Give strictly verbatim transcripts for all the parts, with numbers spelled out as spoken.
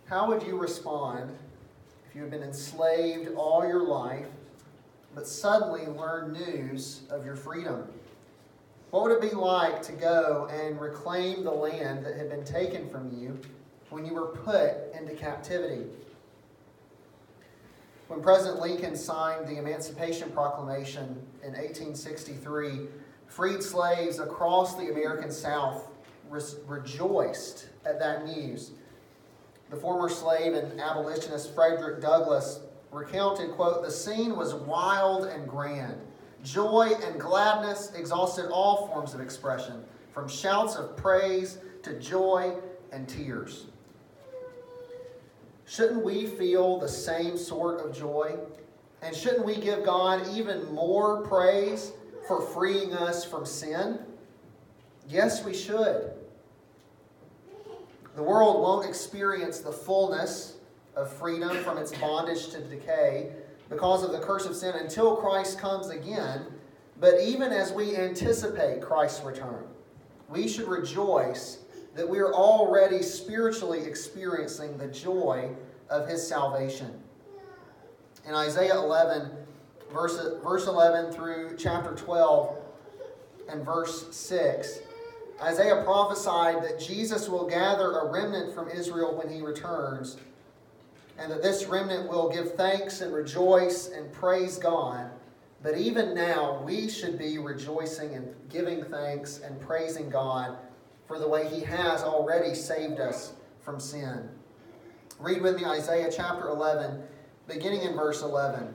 How would you respond if you had been enslaved all your life, but suddenly learned news of your freedom? What would it be like to go and reclaim the land that had been taken from you when you were put into captivity? When President Lincoln signed the Emancipation Proclamation in eighteen sixty-three, freed slaves across the American South re- rejoiced at that news. The former slave and abolitionist Frederick Douglass recounted, quote, "The scene was wild and grand. Joy and gladness exhausted all forms of expression, from shouts of praise to joy and tears." Shouldn't we feel the same sort of joy? And shouldn't we give God even more praise for freeing us from sin? Yes, we should. The world won't experience the fullness of freedom from its bondage to decay because of the curse of sin until Christ comes again. But even as we anticipate Christ's return, we should rejoice that we are already spiritually experiencing the joy of His salvation. In Isaiah eleven, verse, verse eleven through chapter twelve and verse six, Isaiah prophesied that Jesus will gather a remnant from Israel when He returns, and that this remnant will give thanks and rejoice and praise God. But even now, we should be rejoicing and giving thanks and praising God for the way He has already saved us from sin. Read with me Isaiah chapter eleven, beginning in verse eleven.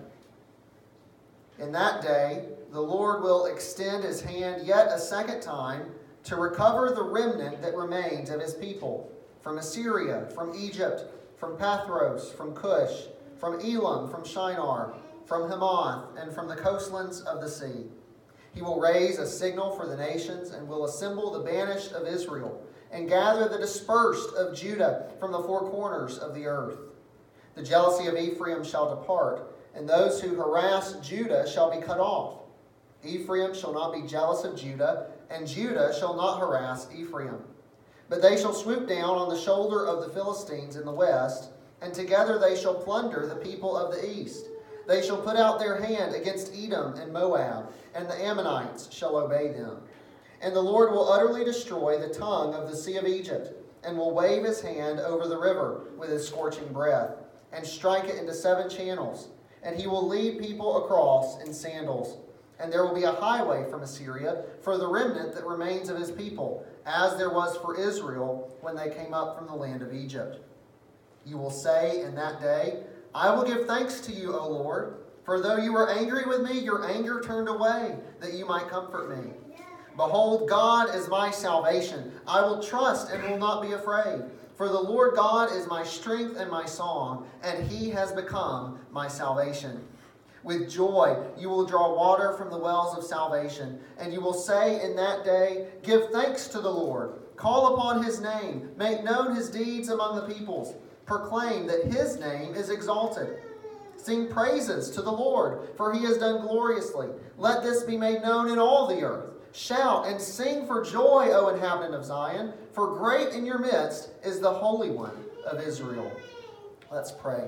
"In that day, the Lord will extend His hand yet a second time to recover the remnant that remains of His people from Assyria, from Egypt, from Pathros, from Cush, from Elam, from Shinar, from Hamath, and from the coastlands of the sea. He will raise a signal for the nations and will assemble the banished of Israel and gather the dispersed of Judah from the four corners of the earth. The jealousy of Ephraim shall depart, and those who harass Judah shall be cut off. Ephraim shall not be jealous of Judah, and Judah shall not harass Ephraim. But they shall swoop down on the shoulder of the Philistines in the west, and together they shall plunder the people of the east. They shall put out their hand against Edom and Moab, and the Ammonites shall obey them. And the Lord will utterly destroy the tongue of the sea of Egypt, and will wave His hand over the river with His scorching breath, and strike it into seven channels. And He will lead people across in sandals. And there will be a highway from Assyria for the remnant that remains of His people, as there was for Israel when they came up from the land of Egypt. You will say in that day, I will give thanks to you, O Lord, for though you were angry with me, your anger turned away, that you might comfort me. Behold, God is my salvation. I will trust and will not be afraid. For the Lord God is my strength and my song, and He has become my salvation. With joy you will draw water from the wells of salvation, and you will say in that day, Give thanks to the Lord. Call upon His name. Make known His deeds among the peoples. Proclaim that His name is exalted. Sing praises to the Lord, for He has done gloriously. Let this be made known in all the earth. Shout and sing for joy, O inhabitant of Zion, for great in your midst is the Holy One of Israel. Let's pray.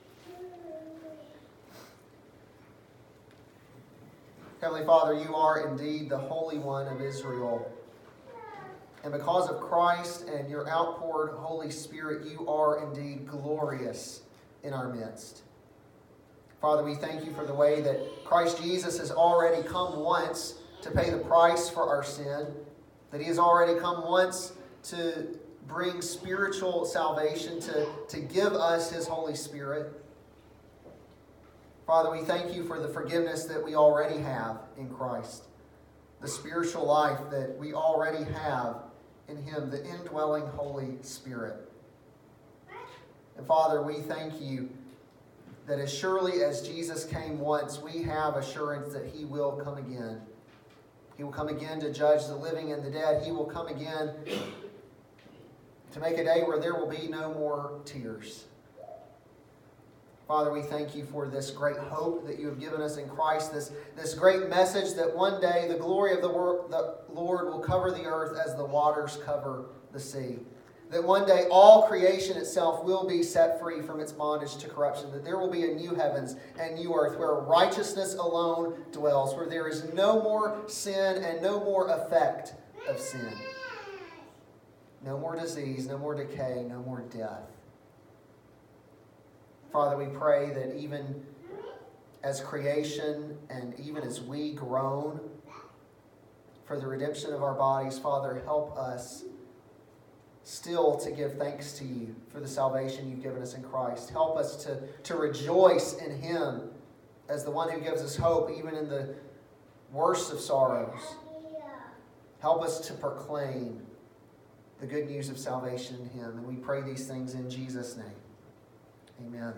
Heavenly Father, you are indeed the Holy One of Israel. And because of Christ and your outpoured Holy Spirit, you are indeed glorious in our midst. Father, we thank you for the way that Christ Jesus has already come once to pay the price for our sin, that He has already come once to bring spiritual salvation, to, to give us His Holy Spirit. Father, we thank you for the forgiveness that we already have in Christ, the spiritual life that we already have in Him, the indwelling Holy Spirit. And Father, we thank you that as surely as Jesus came once, we have assurance that He will come again. He will come again to judge the living and the dead. He will come again to make a day where there will be no more tears. Father, we thank you for this great hope that you have given us in Christ, this, this great message that one day the glory of the, wor- the Lord will cover the earth as the waters cover the sea. That one day all creation itself will be set free from its bondage to corruption. That there will be a new heavens and new earth where righteousness alone dwells. Where there is no more sin and no more effect of sin. No more disease, no more decay, no more death. Father, we pray that even as creation and even as we groan for the redemption of our bodies, Father, help us still to give thanks to you for the salvation you've given us in Christ. Help us to, to rejoice in Him as the one who gives us hope even in the worst of sorrows. Help us to proclaim the good news of salvation in Him. And we pray these things in Jesus' name. Amen.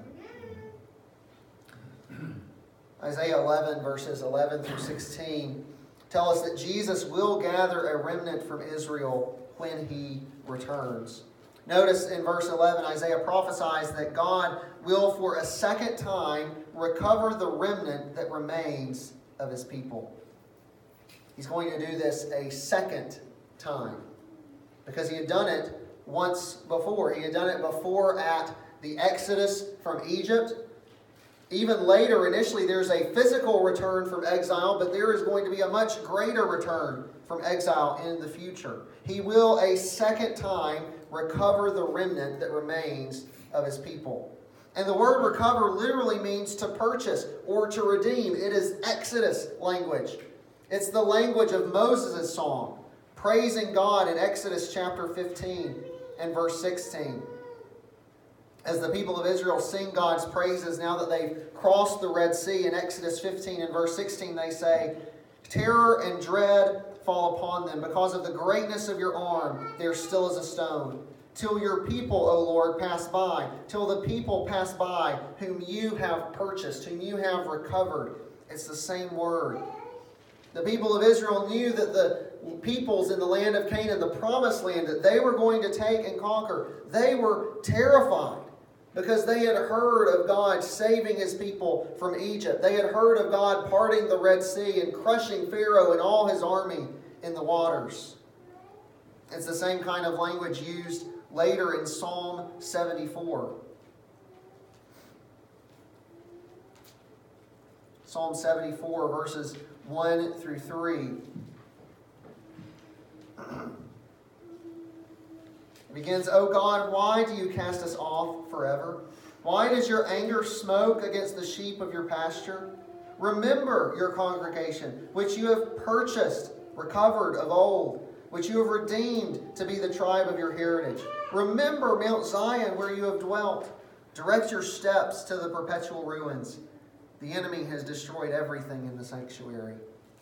Isaiah eleven, verses eleven through sixteen, tell us that Jesus will gather a remnant from Israel when He returns. Notice in verse eleven, Isaiah prophesies that God will for a second time recover the remnant that remains of His people. He's going to do this a second time because He had done it once before. He had done it before at the Exodus from Egypt. Even later, initially, there's a physical return from exile, but there is going to be a much greater return from exile in the future. He will a second time recover the remnant that remains of His people. And the word recover literally means to purchase or to redeem. It is Exodus language. It's the language of Moses' song, praising God in Exodus chapter fifteen and verse sixteen. As the people of Israel sing God's praises now that they've crossed the Red Sea, in Exodus fifteen and verse sixteen they say, "Terror and dread fall upon them. Because of the greatness of your arm, they are still as a stone. Till your people, O Lord, pass by. Till the people pass by whom you have purchased, whom you have recovered." It's the same word. The people of Israel knew that the peoples in the land of Canaan, the promised land that they were going to take and conquer, they were terrified because they had heard of God saving His people from Egypt. They had heard of God parting the Red Sea and crushing Pharaoh and all his army in the waters. It's the same kind of language used later in Psalm seventy-four. Psalm seventy-four, verses one through three. It begins, "O God, why do you cast us off forever? Why does your anger smoke against the sheep of your pasture? Remember your congregation, which you have purchased, recovered of old, which you have redeemed to be the tribe of your heritage. Remember Mount Zion, where you have dwelt. Direct your steps to the perpetual ruins. The enemy has destroyed everything in the sanctuary."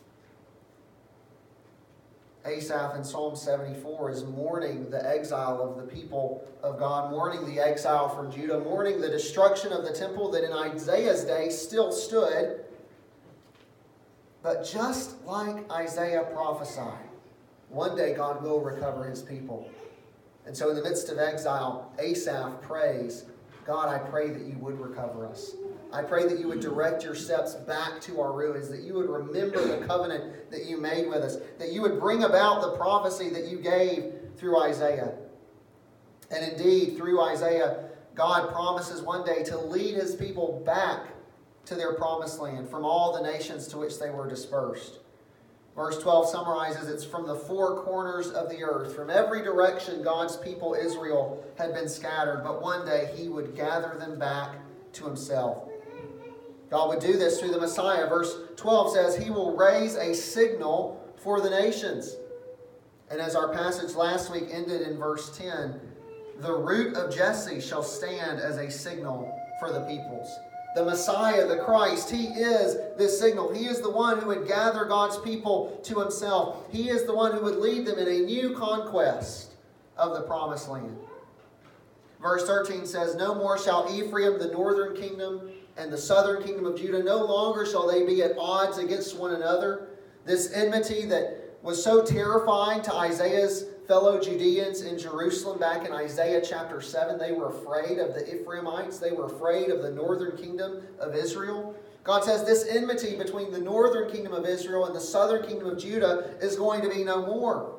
Asaph in Psalm seventy-four is mourning the exile of the people of God, mourning the exile from Judah, mourning the destruction of the temple that in Isaiah's day still stood. But just like Isaiah prophesied, one day God will recover His people. And so in the midst of exile, Asaph prays, "God, I pray that you would recover us. I pray that you would direct your steps back to our ruins, that you would remember the covenant that you made with us, that you would bring about the prophecy that you gave through Isaiah." And indeed, through Isaiah, God promises one day to lead His people back to their promised land from all the nations to which they were dispersed. Verse twelve summarizes, it's from the four corners of the earth. From every direction, God's people, Israel, had been scattered, but one day He would gather them back to Himself. God would do this through the Messiah. Verse twelve says, "He will raise a signal for the nations." And as our passage last week ended in verse ten, "The root of Jesse shall stand as a signal for the peoples." The Messiah, the Christ, He is this signal. He is the one who would gather God's people to Himself. He is the one who would lead them in a new conquest of the promised land. Verse thirteen says, "No more shall Ephraim, the northern kingdom, and the southern kingdom of Judah, no longer shall they be at odds against one another." This enmity that was so terrifying to Isaiah's fellow Judeans in Jerusalem back in Isaiah chapter seven. They were afraid of the Ephraimites. They were afraid of the northern kingdom of Israel. God says this enmity between the northern kingdom of Israel and the southern kingdom of Judah is going to be no more.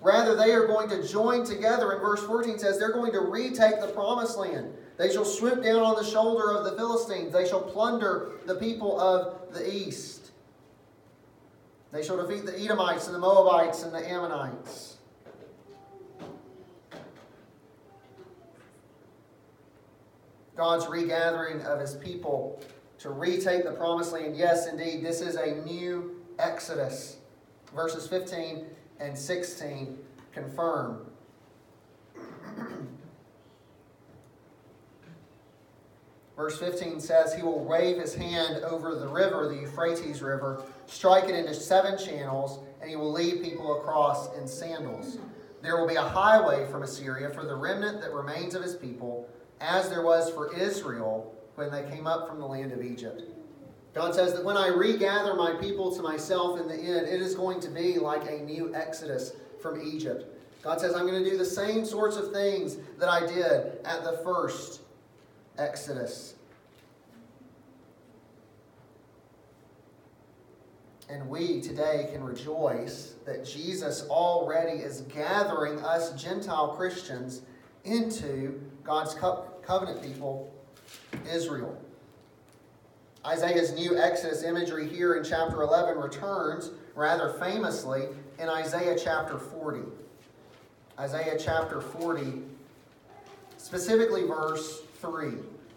Rather, they are going to join together. And verse fourteen says they're going to retake the promised land. They shall swoop down on the shoulder of the Philistines. They shall plunder the people of the east. They shall defeat the Edomites and the Moabites and the Ammonites. God's regathering of His people to retake the promised land. Yes, indeed, this is a new Exodus. Verses fifteen and sixteen confirm. Verse fifteen says, He will wave His hand over the river, the Euphrates River, strike it into seven channels, and He will lead people across in sandals. There will be a highway from Assyria for the remnant that remains of His people, as there was for Israel when they came up from the land of Egypt. God says that when I regather my people to myself in the end, it is going to be like a new Exodus from Egypt. God says, I'm going to do the same sorts of things that I did at the first Exodus. And we today can rejoice that Jesus already is gathering us Gentile Christians into God's co- covenant people, Israel. Isaiah's new Exodus imagery here in chapter eleven returns rather famously in Isaiah chapter forty. Isaiah chapter forty, specifically verse three.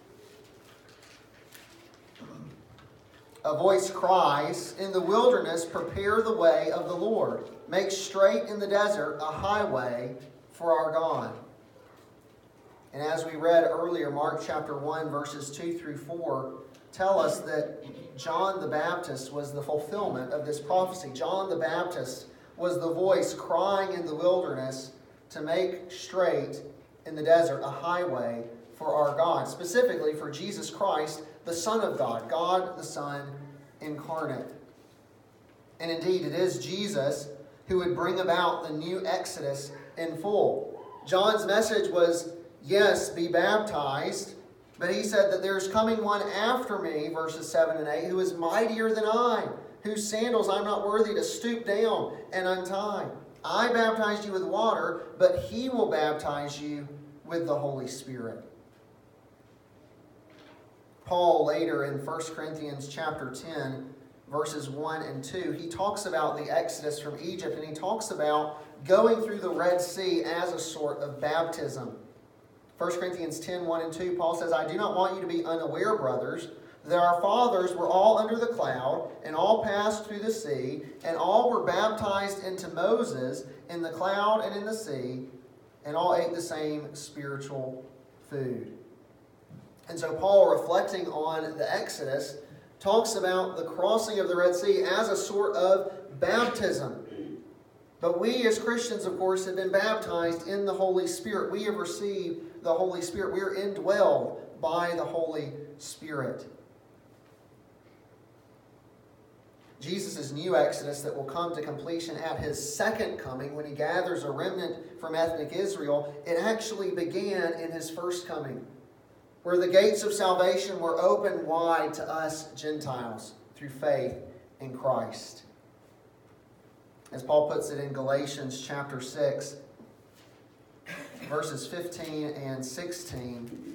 A voice cries, in the wilderness, prepare the way of the Lord. Make straight in the desert a highway for our God. And as we read earlier, Mark chapter one, verses two through four, tell us that John the Baptist was the fulfillment of this prophecy. John the Baptist was the voice crying in the wilderness to make straight in the desert a highway for our God, specifically for Jesus Christ, the Son of God, God the Son incarnate. And indeed, it is Jesus who would bring about the new Exodus in full. John's message was, yes, be baptized, but he said that there's coming one after me, verses seven and eight, who is mightier than I, whose sandals I'm not worthy to stoop down and untie. I baptized you with water, but he will baptize you with the Holy Spirit. Paul later in First Corinthians chapter ten, verses one and two, he talks about the Exodus from Egypt, and he talks about going through the Red Sea as a sort of baptism. First Corinthians ten, one and two, Paul says, I do not want you to be unaware, brothers, that our fathers were all under the cloud, and all passed through the sea, and all were baptized into Moses in the cloud and in the sea, and all ate the same spiritual food. And so Paul, reflecting on the Exodus, talks about the crossing of the Red Sea as a sort of baptism. But we as Christians, of course, have been baptized in the Holy Spirit. We have received the Holy Spirit. We are indwelled by the Holy Spirit. Jesus' new Exodus that will come to completion at His second coming, when He gathers a remnant from ethnic Israel, it actually began in His first coming, where the gates of salvation were opened wide to us Gentiles through faith in Christ. As Paul puts it in Galatians chapter six, verses fifteen and sixteen,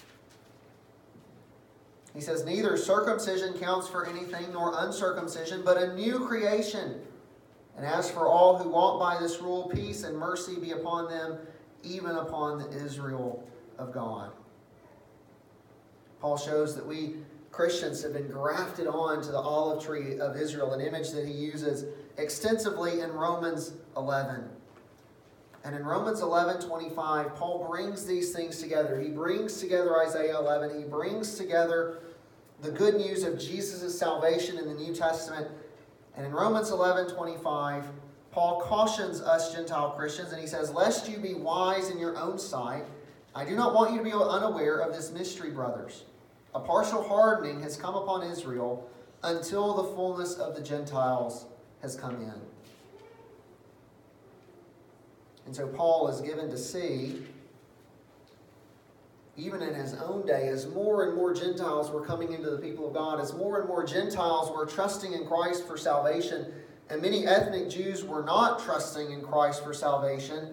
he says, neither circumcision counts for anything nor uncircumcision, but a new creation. And as for all who walk by this rule, peace and mercy be upon them, even upon the Israel of God. Paul shows that we Christians have been grafted on to the olive tree of Israel, an image that he uses extensively in Romans eleven. And in Romans eleven twenty-five, Paul brings these things together. He brings together Isaiah eleven. He brings together the good news of Jesus' salvation in the New Testament. And in Romans eleven twenty-five, Paul cautions us Gentile Christians, and he says, lest you be wise in your own sight, I do not want you to be unaware of this mystery, brothers. A partial hardening has come upon Israel until the fullness of the Gentiles has come in. And so Paul is given to see, even in his own day, as more and more Gentiles were coming into the people of God, as more and more Gentiles were trusting in Christ for salvation, and many ethnic Jews were not trusting in Christ for salvation,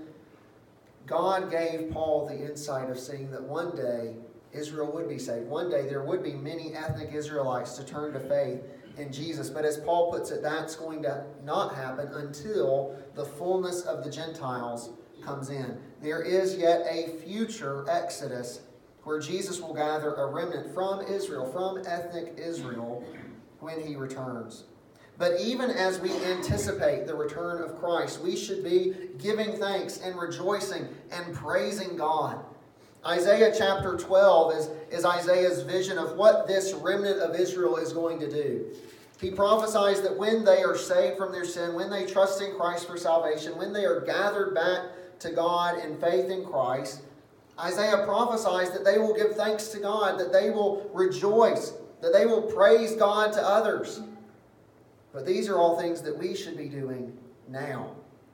God gave Paul the insight of seeing that one day Israel would be saved. One day there would be many ethnic Israelites to turn to faith in Jesus. But as Paul puts it, that's going to not happen until the fullness of the Gentiles comes in. There is yet a future Exodus where Jesus will gather a remnant from Israel, from ethnic Israel, when he returns. But even as we anticipate the return of Christ, we should be giving thanks and rejoicing and praising God. Isaiah chapter twelve is, is Isaiah's vision of what this remnant of Israel is going to do. He prophesies that when they are saved from their sin, when they trust in Christ for salvation, when they are gathered back to God in faith in Christ, Isaiah prophesies that they will give thanks to God, that they will rejoice, that they will praise God to others. But these are all things that we should be doing now.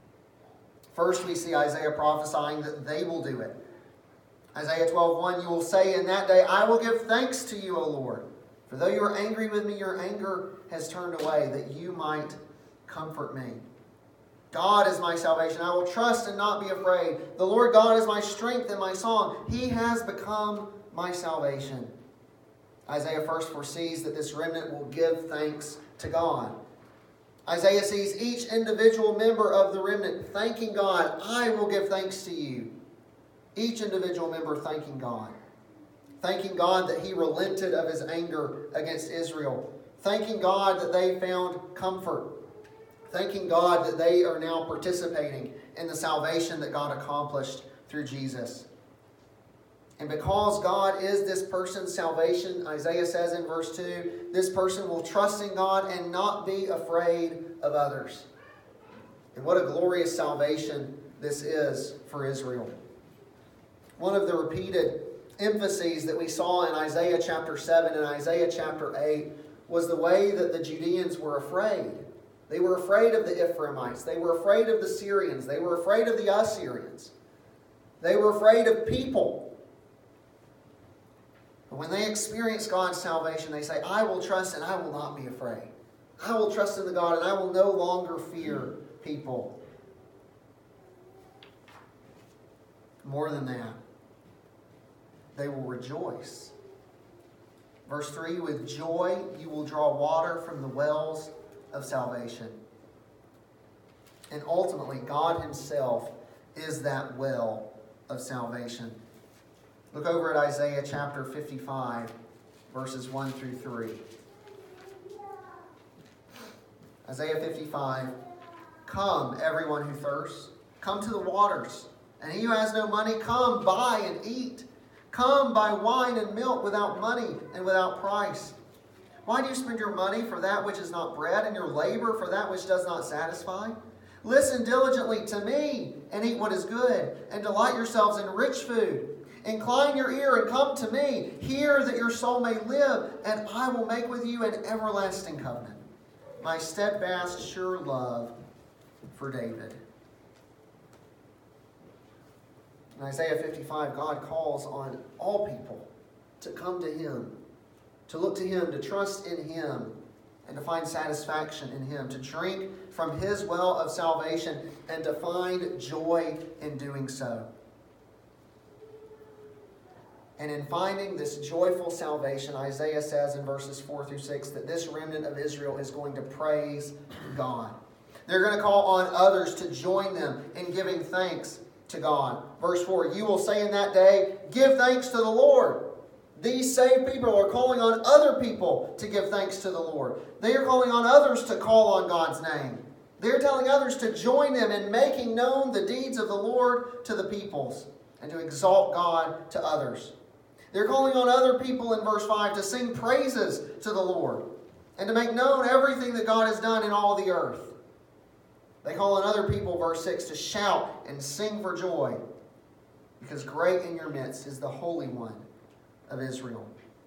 First, we see Isaiah prophesying that they will do it. Isaiah twelve one, you will say in that day, I will give thanks to you, O Lord. For though you are angry with me, your anger has turned away, that you might comfort me. God is my salvation. I will trust and not be afraid. The Lord God is my strength and my song. He has become my salvation. Isaiah first foresees that this remnant will give thanks to God. Isaiah sees each individual member of the remnant thanking God. I will give thanks to you. Each individual member thanking God. Thanking God that He relented of His anger against Israel. Thanking God that they found comfort. Thanking God that they are now participating in the salvation that God accomplished through Jesus. And because God is this person's salvation, Isaiah says in verse two, this person will trust in God and not be afraid of others. And what a glorious salvation this is for Israel. One of the repeated emphases that we saw in Isaiah chapter seven and Isaiah chapter eight was the way that the Judeans were afraid. They were afraid of the Ephraimites. They were afraid of the Syrians. They were afraid of the Assyrians. They were afraid of people. But when they experience God's salvation, they say, I will trust and I will not be afraid. I will trust in the God and I will no longer fear people. More than that, they will rejoice. Verse three, with joy you will draw water from the wells of salvation. And ultimately, God Himself is that well of salvation. Look over at Isaiah chapter fifty-five, verses one through three. Isaiah fifty-five, come, everyone who thirsts, come to the waters. And he who has no money, come, buy and eat. Come, buy wine and milk without money and without price. Why do you spend your money for that which is not bread, and your labor for that which does not satisfy? Listen diligently to me, and eat what is good, and delight yourselves in rich food. Incline your ear and come to me. Hear that your soul may live, and I will make with you an everlasting covenant. My steadfast, sure love for David. In Isaiah fifty-five, God calls on all people to come to Him, to look to Him, to trust in Him, and to find satisfaction in Him, to drink from His well of salvation, and to find joy in doing so. And in finding this joyful salvation, Isaiah says in verses four through six that this remnant of Israel is going to praise God. They're going to call on others to join them in giving thanks to God. Verse four, you will say in that day, give thanks to the Lord. These saved people are calling on other people to give thanks to the Lord. They are calling on others to call on God's name. They're telling others to join them in making known the deeds of the Lord to the peoples and to exalt God to others. They're calling on other people in verse five to sing praises to the Lord and to make known everything that God has done in all the earth. They call on other people, verse six, to shout and sing for joy, because great in your midst is the Holy One of Israel.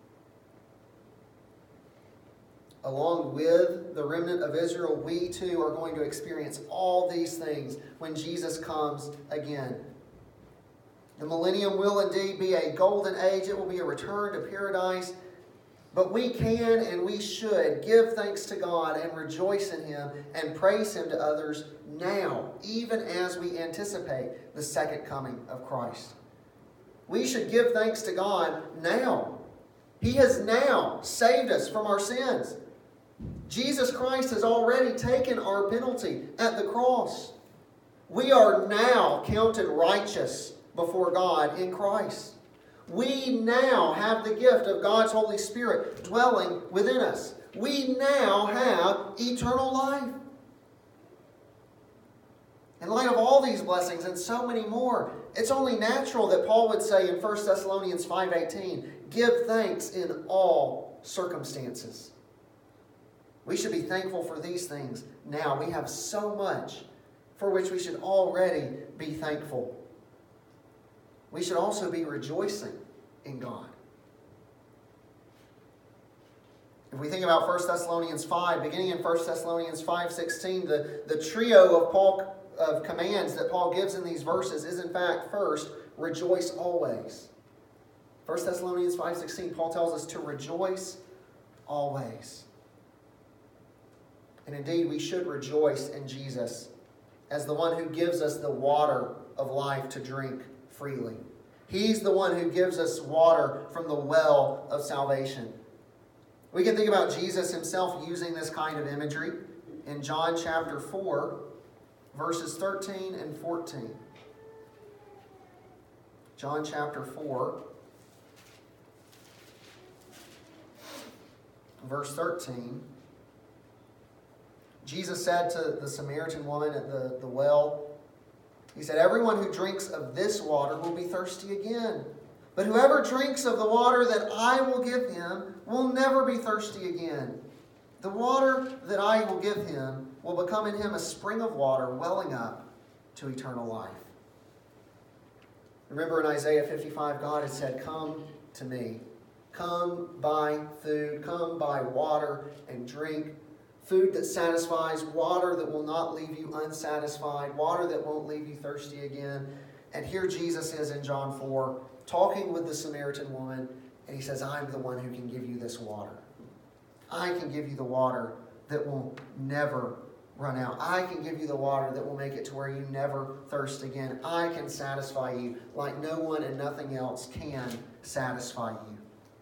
Along with the remnant of Israel, we too are going to experience all these things when Jesus comes again. The millennium will indeed be a golden age. It will be a return to paradise. But we can and we should give thanks to God and rejoice in Him and praise Him to others now, even as we anticipate the second coming of Christ. We should give thanks to God now. He has now saved us from our sins. Jesus Christ has already taken our penalty at the cross. We are now counted righteous before God in Christ. We now have the gift of God's Holy Spirit dwelling within us. We now have eternal life. In light of all these blessings and so many more, it's only natural that Paul would say in First Thessalonians five eighteen, give thanks in all circumstances. We should be thankful for these things now. We have so much for which we should already be thankful. We should also be rejoicing in God. If we think about First Thessalonians five, beginning in First Thessalonians five sixteen, the, the trio of Paul of commands that Paul gives in these verses is in fact, first, rejoice always. First Thessalonians five sixteen, Paul tells us to rejoice always. And indeed, we should rejoice in Jesus as the one who gives us the water of life to drink freely. He's the one who gives us water from the well of salvation. We can think about Jesus himself using this kind of imagery in John chapter four, verses thirteen and fourteen. John chapter four, verse thirteen. Jesus said to the Samaritan woman at the, the well, he said, everyone who drinks of this water will be thirsty again. But whoever drinks of the water that I will give him will never be thirsty again. The water that I will give him will become in him a spring of water welling up to eternal life. Remember in Isaiah fifty-five, God had said, come to me. Come buy food. Come buy water and drink. Food that satisfies, water that will not leave you unsatisfied, water that won't leave you thirsty again. And here Jesus is in John four, talking with the Samaritan woman, and he says, I'm the one who can give you this water. I can give you the water that will never run out. I can give you the water that will make it to where you never thirst again. I can satisfy you like no one and nothing else can satisfy you.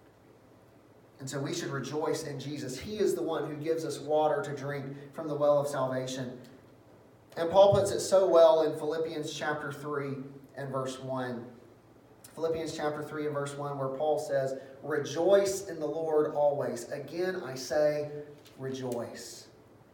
And so we should rejoice in Jesus. He is the one who gives us water to drink from the well of salvation. And Paul puts it so well in Philippians chapter three and verse one. Philippians chapter three and verse one, where Paul says, rejoice in the Lord always. Again, I say, rejoice.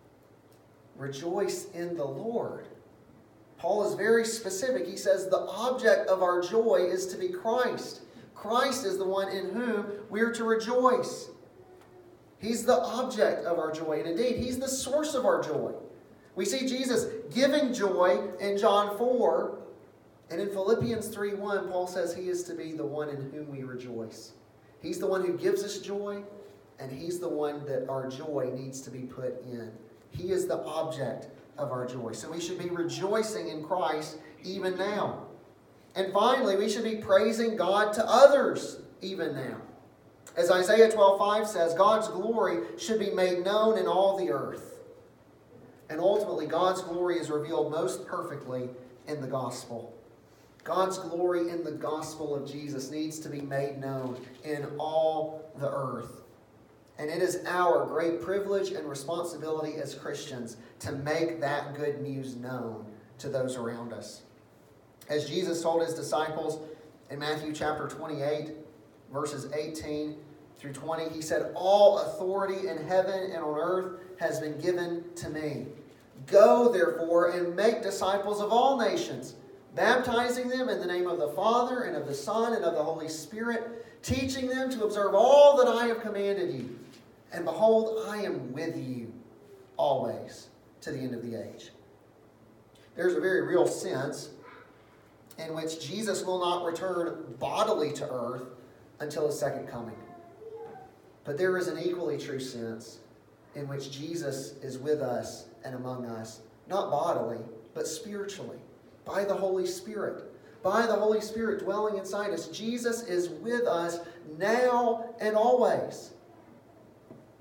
Rejoice in the Lord. Paul is very specific. He says the object of our joy is to be Christ. Christ is the one in whom we are to rejoice. He's the object of our joy. And indeed, He's the source of our joy. We see Jesus giving joy in John four. And in Philippians three one, Paul says He is to be the one in whom we rejoice. He's the one who gives us joy. And He's the one that our joy needs to be put in. He is the object of our joy. So we should be rejoicing in Christ even now. And finally, we should be praising God to others even now. As Isaiah twelve five says, God's glory should be made known in all the earth. And ultimately, God's glory is revealed most perfectly in the gospel. God's glory in the gospel of Jesus needs to be made known in all the earth. And it is our great privilege and responsibility as Christians to make that good news known to those around us. As Jesus told His disciples in Matthew chapter twenty-eight, verses eighteen through twenty, He said, all authority in heaven and on earth has been given to me. Go, therefore, and make disciples of all nations, baptizing them in the name of the Father and of the Son and of the Holy Spirit, teaching them to observe all that I have commanded you. And behold, I am with you always to the end of the age. There's a very real sense in which Jesus will not return bodily to earth until His second coming. But there is an equally true sense in which Jesus is with us and among us, not bodily, but spiritually, by the Holy Spirit. By the Holy Spirit dwelling inside us. Jesus is with us now and always.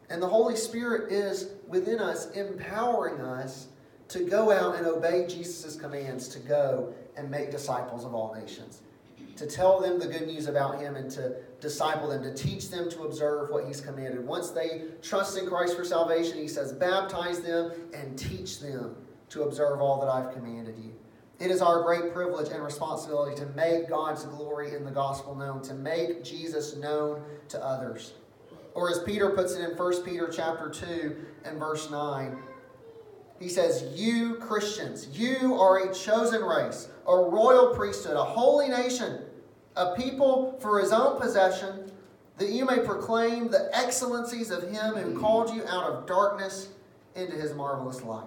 And the Holy Spirit is within us, empowering us to go out and obey Jesus' commands to go and make disciples of all nations. To tell them the good news about Him and to disciple them, to teach them to observe what He's commanded. Once they trust in Christ for salvation, He says, baptize them and teach them to observe all that I've commanded you. It is our great privilege and responsibility to make God's glory in the gospel known, to make Jesus known to others. Or as Peter puts it in First Peter chapter two and verse nine, he says, you Christians, you are a chosen race, a royal priesthood, a holy nation, a people for His own possession, that you may proclaim the excellencies of Him who called you out of darkness into His marvelous light.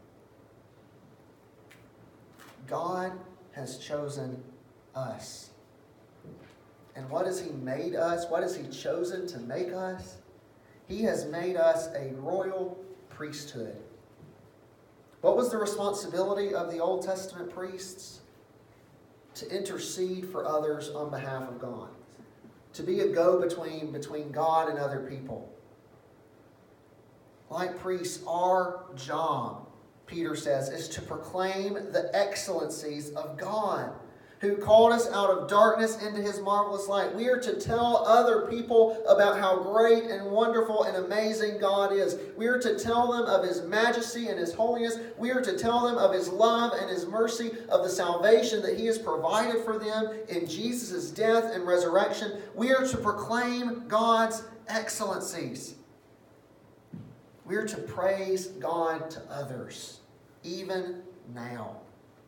God has chosen us. And what has He made us? What has He chosen to make us? He has made us a royal priesthood. What was the responsibility of the Old Testament priests? To intercede for others on behalf of God. To be a go-between between God and other people. Like priests, our job, Peter says, is to proclaim the excellencies of God, who called us out of darkness into His marvelous light. We are to tell other people about how great and wonderful and amazing God is. We are to tell them of His majesty and His holiness. We are to tell them of His love and His mercy, of the salvation that He has provided for them in Jesus' death and resurrection. We are to proclaim God's excellencies. We are to praise God to others, even now.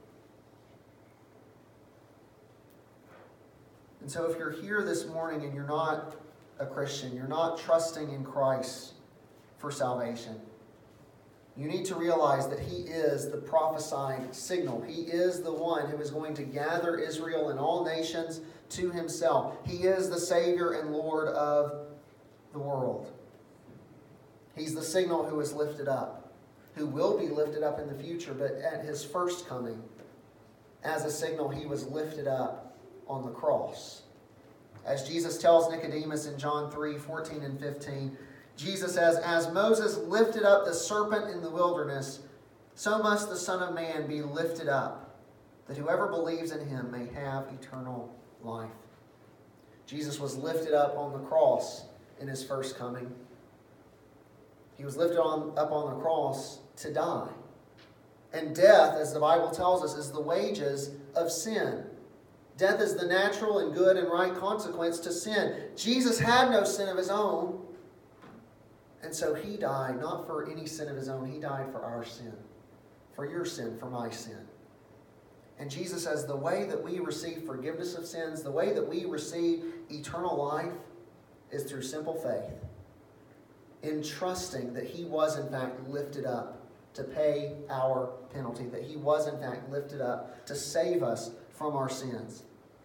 And so if you're here this morning and you're not a Christian, you're not trusting in Christ for salvation, you need to realize that He is the prophesied signal. He is the one who is going to gather Israel and all nations to Himself. He is the Savior and Lord of the world. He's the signal who is lifted up, who will be lifted up in the future, but at His first coming, as a signal, He was lifted up on the cross. As Jesus tells Nicodemus in John three, fourteen and fifteen, Jesus says, as Moses lifted up the serpent in the wilderness, so must the Son of Man be lifted up, that whoever believes in Him may have eternal life. Jesus was lifted up on the cross in His first coming. He was lifted on, up on the cross to die. And death, as the Bible tells us, is the wages of sin. Death is the natural and good and right consequence to sin. Jesus had no sin of His own. And so He died, not for any sin of His own. He died for our sin. For your sin, for my sin. And Jesus says the way that we receive forgiveness of sins, the way that we receive eternal life, is through simple faith. In trusting that He was in fact lifted up to pay our penalty, that He was in fact lifted up to save us from our sins.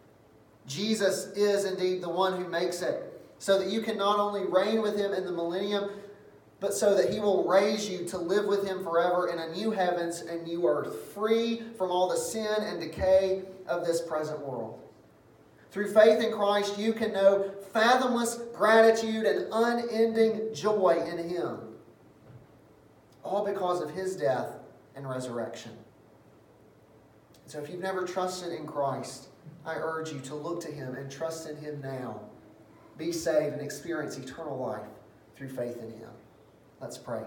Jesus is indeed the one who makes it, so that you can not only reign with Him in the millennium, but so that He will raise you to live with Him forever in a new heavens and new earth, free from all the sin and decay of this present world. Through faith in Christ, you can know fathomless gratitude and unending joy in Him. All because of His death and resurrection. So if you've never trusted in Christ, I urge you to look to Him and trust in Him now. Be saved and experience eternal life through faith in Him. Let's pray.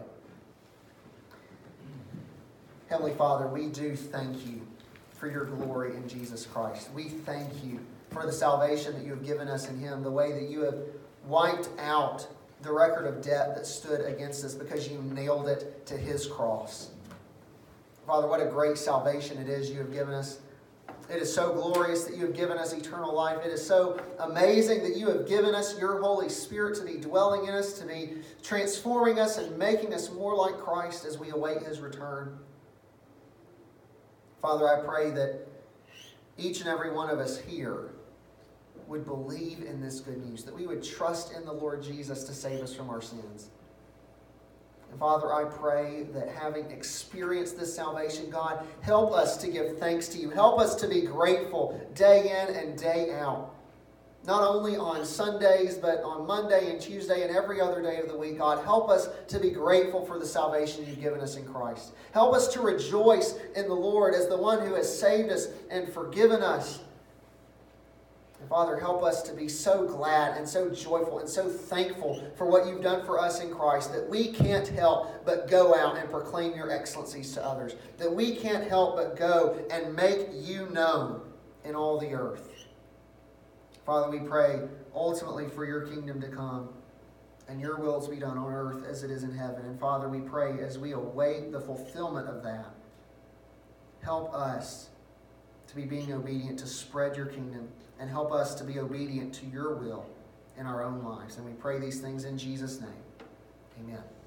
Heavenly Father, we do thank You for Your glory in Jesus Christ. We thank You for the salvation that You have given us in Him, the way that You have wiped out the record of debt that stood against us because You nailed it to His cross. Father, what a great salvation it is You have given us. It is so glorious that You have given us eternal life. It is so amazing that You have given us Your Holy Spirit to be dwelling in us, to be transforming us and making us more like Christ as we await His return. Father, I pray that each and every one of us here would believe in this good news, that we would trust in the Lord Jesus to save us from our sins. And Father, I pray that having experienced this salvation, God, help us to give thanks to You. Help us to be grateful day in and day out. not only on Sundays, but on Monday and Tuesday and every other day of the week. God, help us to be grateful for the salvation you've given us in Christ. Help us to rejoice in the Lord as the one who has saved us and forgiven us. And Father, help us to be so glad and so joyful and so thankful for what you've done for us in Christ that we can't help but go out and proclaim your excellencies to others. That we can't help but go and make you known in all the earth. Father, we pray ultimately for your kingdom to come and your will to be done on earth as it is in heaven. And Father, we pray as we await the fulfillment of that, help us to be being obedient to spread your kingdom, and help us to be obedient to your will in our own lives. And we pray these things in Jesus' name. Amen.